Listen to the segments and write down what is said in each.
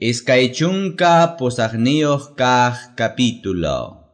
Iskaychunka posaqniyuq kaq capítulo.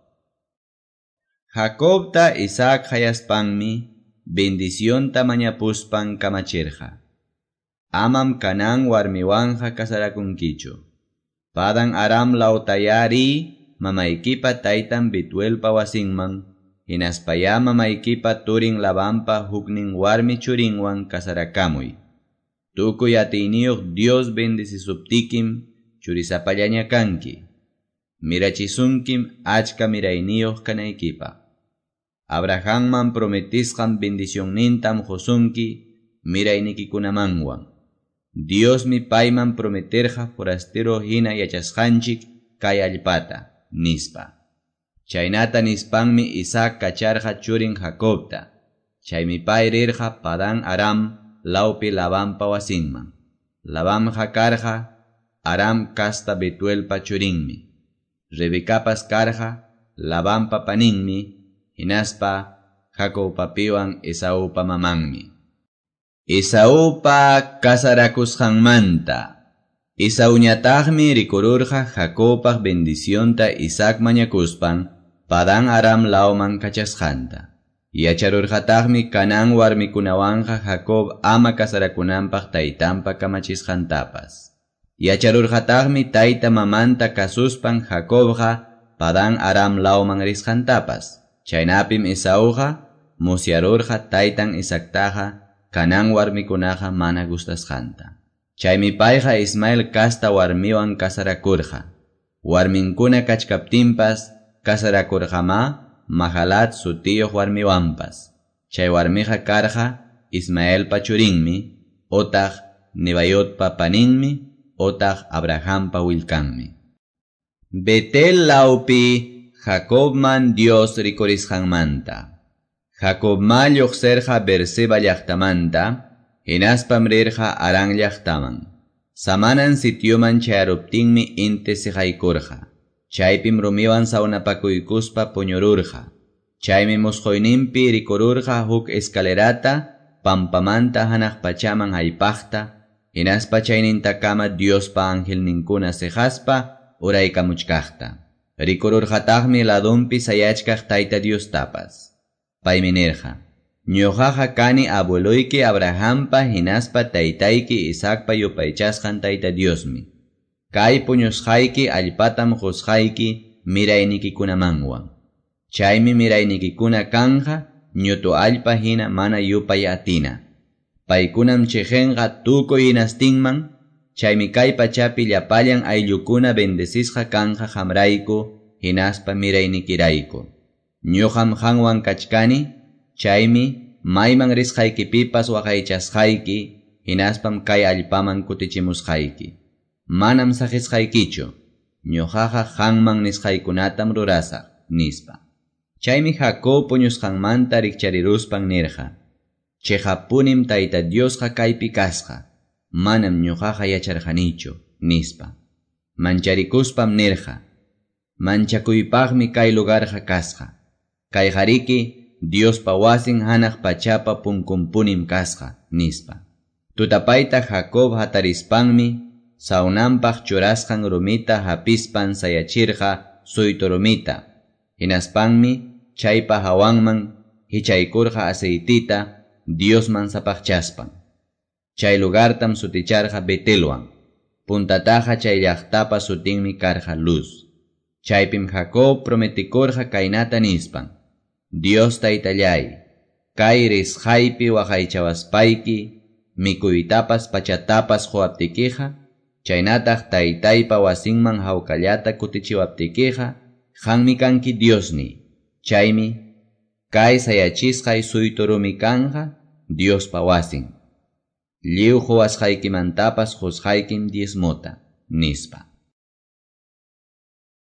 Jacobta Isaac hayaspanmi bendicionta mañapuspan kamachirqa. Amam Canaan warmiwanja kasarakunkichu. Padan Aram lautayari mamaykipa taytan Betuelpa wasinman, hinaspaya mamaykipa turin Labanpa huknin warmi churinwan kasarakamuy. Tukuy atiniyuq Dios bendisisuptikim churisapallaña kanki. Mirachisunkim achka mirayniyuq kanaykipa. Abrahamman prometisqan bendicionnintam husunki miraynikunamanwan. Dios mi payman prometerqa forastero hina yachasqanchik kay allpata, nispa. Chaynata nispanmi Isaac kacharqa churin Jacobta. Chaymi pay rirqa Padan Aram laupi Labanpa wasinman. Labanqa karqa Aram kasta Betuelpa churinmi. Rebecapas karqa Labanpa paninmi, hinaspa Jacobpapiwan Esaupa mamanmi. Esaupa kasarakusqanmanta. Esauñataqmi rikururqa Jacobpaq bendicionta Isaac mañakuspan Padan Aram lauman kachasqanta. Yacharurqataqmi Canaan warmikunawanqa Jacob ama kasarakunanpaq taytanpa kamachisqantapas. Yacharurqataqmi tayta mamanta kasuspan Jacobqa Padan Aram lauman risqantapas. Chaynapim Esauqa musyarurqa taytan Isaactaqa Canaan warmikunaqa mana gustasqanta. Chaymi payqa Ismael kasta warmiwan kasarakurqa. Warminkuna kachkaptinpas kasarakurqama Mahalat sutiyuq warmiwanpas. Chay warmiqa karqa Ismaelpa churinmi, otaq Nebaiotpa paninmi, otaq Abrahampa willkanmi. Betel laupi Jacobman Dios rikurisqanmanta. Jacobma lluqsirqa Beerseba llaqtamanta, hinaspam rirqa Aran llaqtaman. Samanan sitioman chayaruptinmi inte siqaykurqa. Chaypim rumiwan saunapakuykuspa puñururqa. Chaymi musquyninpi rikururqa huk escalerata pampamanta hanaq pachaman haypaqta, hinaspa chaynintakama Diospa angelninkuna sejaspa uraykamuchkaqta. Rikururqataqmi ladunpi sayachkaq tayta Diostapas. Paymi nirqa: ñuqaqa kani abueluyki Abrahampa hinaspa taytayki Isaacpa yupaychasqan tayta Diosmi. Kay puñusqayki allpatam qusqayki miraynikunamanwan. Chaymi miraynikikuna kanja ñutu allpa hina mana yupay atina. Paykunam chiqenqa tukuy hinastinman, chaymi kay pachapi llapallan ayllukuna bendesisqa kanja hamrayku hinaspa miraynikirayku. Ñuqam qanwan kachkani, chaymi mayman risqaykipipas waqaychasqayki, hinaspam kay allpaman kutichimusqayki. Manam saqisqaykichu, ñuqaqa qanman nisqaykunatam rurasaq, nispa. Chaymi Jacob puñusqanmanta rikchariruspan nirqa: Chiqapunim tayta Diosqa kaypi kasqa, manam ñuqaqa yacharqanichu, nispa. Mancharicuspam nirqa: manchakuypaqmi kay lugarqa kasqa. Kay qariki Diospa wasin hanaq pachapa punkunpunim kasqa, nispa. Tutapayta Jacob hatarispanmi saunanpaq churasqan rumita hapispan sayachirqa suytu rumita. Hinaspanmi chaypa hawanman hichaykurqa aceitita Diosman sapaqchaspan. Chay lugartam suticharqa Betelwan. Puntataqa chay llaqtapa sutinmi karqa Luz. Chaypim Jacob prometikurqa kaynata nispan: Dios taytallay, kay risqaypi waqaychawaspayki, mikuytapas pachatapas quwaptikiqa, chaynataq taytaypa wasinman hawkallata kutichiwaptikiqa, qanmi kanki Diosni. Chaymi kay sayachisqay suytu rumi kanqa Diospa wasin. Lliw quwasqaykimantapas qusqaykim diezmota, nispa.